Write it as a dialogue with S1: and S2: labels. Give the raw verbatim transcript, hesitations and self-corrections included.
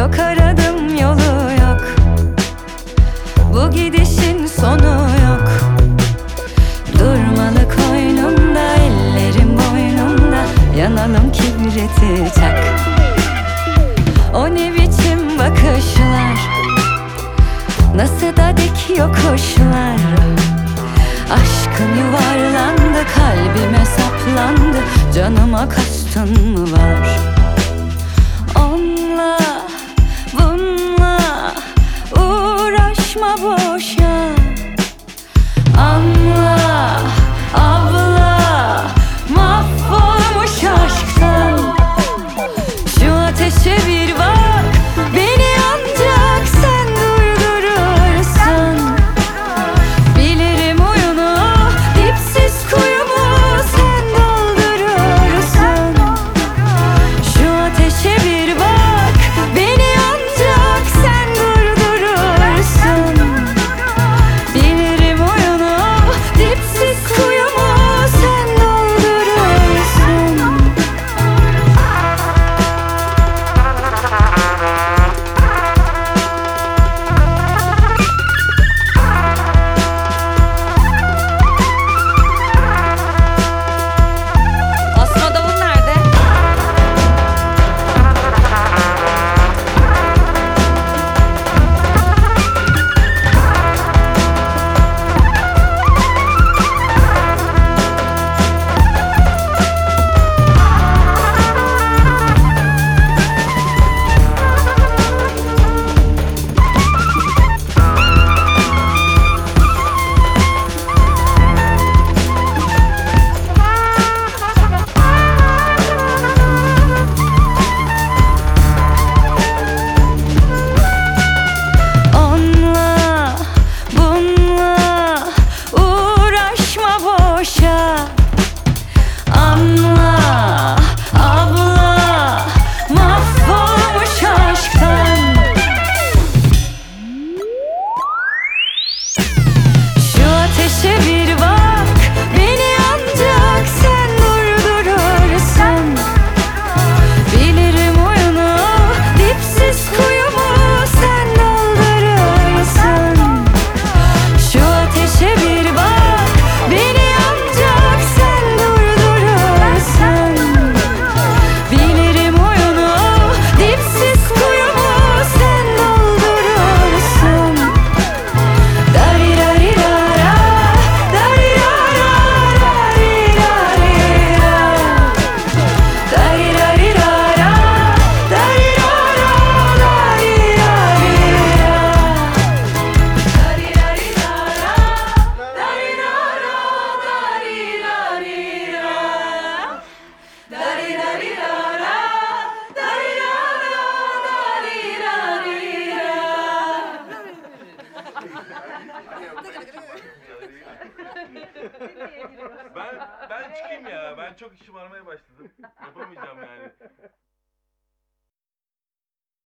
S1: Çok aradım, yolu yok. Bu gidişin sonu yok. Durmalı koynumda, ellerim boynumda. Yanalım kibriti çak. O ne biçim bakışlar, nasıl da dik yokuşlar. Aşkın yuvarlandı, kalbime saplandı. Canıma kastın mı var? Onunla bununla uğraşma boşa. Anla abla, mahvolmuş aşktan. Şu ateşe bir bak, beni ancak sen durdurursun. Bilirim oyunu, dipsiz kuyumu sen doldurursun. Şu ateşe bir bak, beni ancak sen durdurursun. Bilirim oyunu, dipsiz kuyumu sen doldurursun. Asma davul nerede? Onunla bununla uğraşma boşa. Anla abla, mahvolmuş aşktan. Şu ateşe bir bak, beni ancak sen durdurursun. Bilirim oyunu, dipsiz kuyumu sen doldurursun. Şu ateşe bir bak, beni ancak sen durdurursun. Bilirim oyunu, dipsiz kuyumu sen doldurursun. Darirarira, darirara, darirarira. Darirarira, darirara,
S2: Ben ben çıkayım ya. Ben çok işim aramaya başladım. Yapamayacağım yani.